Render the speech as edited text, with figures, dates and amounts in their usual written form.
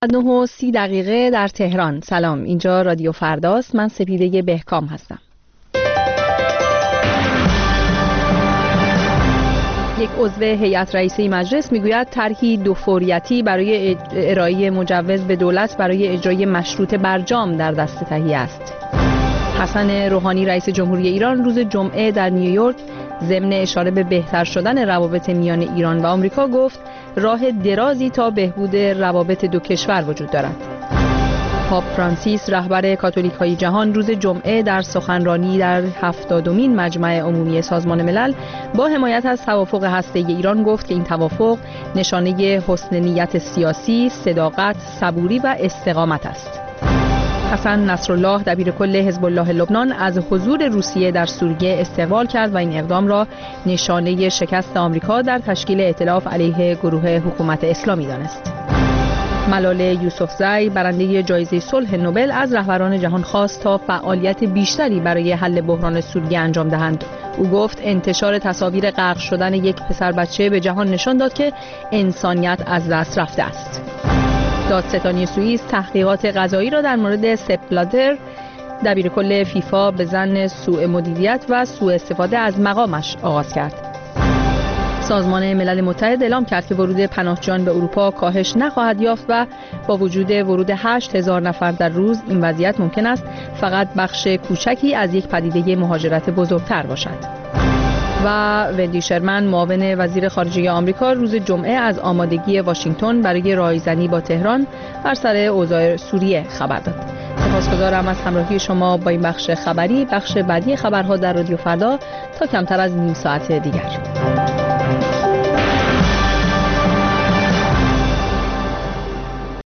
9:30 در تهران. سلام، اینجا رادیو فرداست. من سپیده بهکام هستم. یک عضو هیئت رئیسه مجلس میگوید طرحی دوفوریتی برای ارائه مجوز به دولت برای اجرای مشروط برجام در دست تهیه است. حسن روحانی رئیس جمهوری ایران روز جمعه در نیویورک ضمن اشاره به بهتر شدن روابط میان ایران و آمریکا گفت راه درازی تا بهبود روابط دو کشور وجود دارد. پاپ فرانسیس رهبر کاتولیک‌های جهان روز جمعه در سخنرانی در 70مین مجمع عمومی سازمان ملل با حمایت از توافق هسته‌ای ایران گفت که این توافق نشانه حسن نیت سیاسی، صداقت، صبوری و استقامت است. حسن نصرالله دبیرکل حزب الله لبنان از حضور روسیه در سوریه استقبال کرد و این اقدام را نشانه شکست آمریکا در تشکیل ائتلاف علیه گروه حکومت اسلامی دانست. ملال یوسفزئی برنده جایزه صلح نوبل از رهبران جهان خواست تا فعالیت بیشتری برای حل بحران سوریه انجام دهند. او گفت انتشار تصاویر غرق شدن یک پسر بچه به جهان نشان داد که انسانیت از دست رفته است. دادستانی سوئیس تحقیقات قضایی را در مورد سپ بلاتر دبیرکل فیفا به ظن سوء مدیریت و سوء استفاده از مقامش آغاز کرد. سازمان ملل متحد اعلام کرد که ورود پناهجویان به اروپا کاهش نخواهد یافت و با وجود ورود 8000 نفر در روز این وضعیت ممکن است فقط بخش کوچکی از یک پدیده مهاجرت بزرگتر باشد. و وندی شرمن معاون وزیر خارجه آمریکا روز جمعه از آمادگی واشنگتن برای راهزنی با تهران بر سر اوضاع سوریه خبر داد. سپاسگزارم از همراهی شما با این بخش خبری. بخش بعدی خبرها در رادیو فردا تا کمتر از نیم ساعت دیگر.